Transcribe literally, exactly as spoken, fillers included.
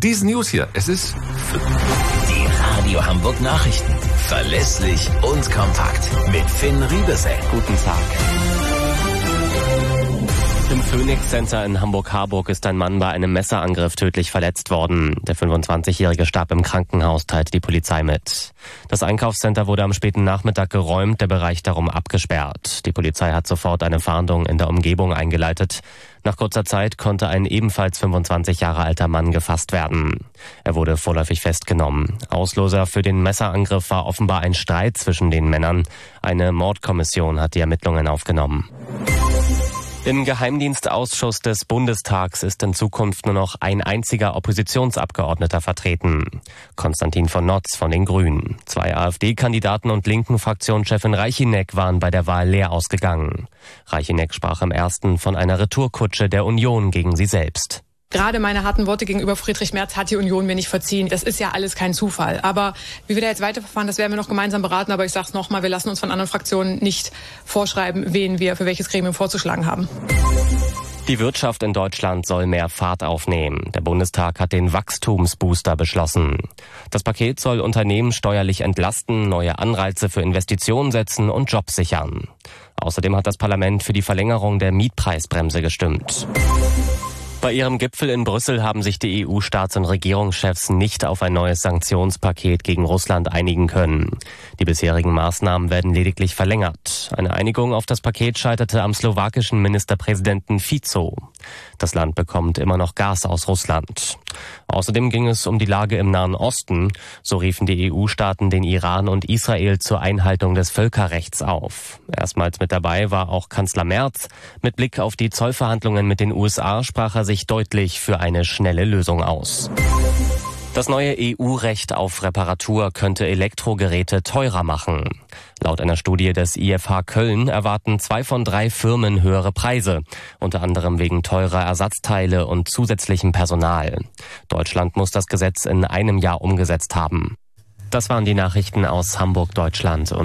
diesen News hier. Es ist... Die Radio Hamburg Nachrichten. Verlässlich und kompakt. Mit Finn Riebesell. Guten Tag. Im Phoenix Center in Hamburg-Harburg ist ein Mann bei einem Messerangriff tödlich verletzt worden. Der fünfundzwanzigjährige starb im Krankenhaus, teilte die Polizei mit. Das Einkaufscenter wurde am späten Nachmittag geräumt, der Bereich darum abgesperrt. Die Polizei hat sofort eine Fahndung in der Umgebung eingeleitet. Nach kurzer Zeit konnte ein ebenfalls fünfundzwanzig Jahre alter Mann gefasst werden. Er wurde vorläufig festgenommen. Auslöser für den Messerangriff war offenbar ein Streit zwischen den Männern. Eine Mordkommission hat die Ermittlungen aufgenommen. Im Geheimdienstausschuss des Bundestags ist in Zukunft nur noch ein einziger Oppositionsabgeordneter vertreten. Konstantin von Notz von den Grünen. Zwei AfD-Kandidaten und linken Fraktionschefin Reichinek waren bei der Wahl leer ausgegangen. Reichinek sprach am ersten von einer Retourkutsche der Union gegen sie selbst. Gerade meine harten Worte gegenüber Friedrich Merz hat die Union mir nicht verziehen. Das ist ja alles kein Zufall. Aber wie wir da jetzt weiterverfahren, das werden wir noch gemeinsam beraten. Aber ich sage es nochmal, wir lassen uns von anderen Fraktionen nicht vorschreiben, wen wir für welches Gremium vorzuschlagen haben. Die Wirtschaft in Deutschland soll mehr Fahrt aufnehmen. Der Bundestag hat den Wachstumsbooster beschlossen. Das Paket soll Unternehmen steuerlich entlasten, neue Anreize für Investitionen setzen und Jobs sichern. Außerdem hat das Parlament für die Verlängerung der Mietpreisbremse gestimmt. Bei ihrem Gipfel in Brüssel haben sich die E U-Staats- und Regierungschefs nicht auf ein neues Sanktionspaket gegen Russland einigen können. Die bisherigen Maßnahmen werden lediglich verlängert. Eine Einigung auf das Paket scheiterte am slowakischen Ministerpräsidenten Fico. Das Land bekommt immer noch Gas aus Russland. Außerdem ging es um die Lage im Nahen Osten. So riefen die E U-Staaten den Iran und Israel zur Einhaltung des Völkerrechts auf. Erstmals mit dabei war auch Kanzler Merz. Mit Blick auf die Zollverhandlungen mit den U S A sprach er sich deutlich für eine schnelle Lösung aus. Das neue E U-Recht auf Reparatur könnte Elektrogeräte teurer machen. Laut einer Studie des I F H Köln erwarten zwei von drei Firmen höhere Preise, unter anderem wegen teurer Ersatzteile und zusätzlichem Personal. Deutschland muss das Gesetz in einem Jahr umgesetzt haben. Das waren die Nachrichten aus Hamburg, Deutschland. Und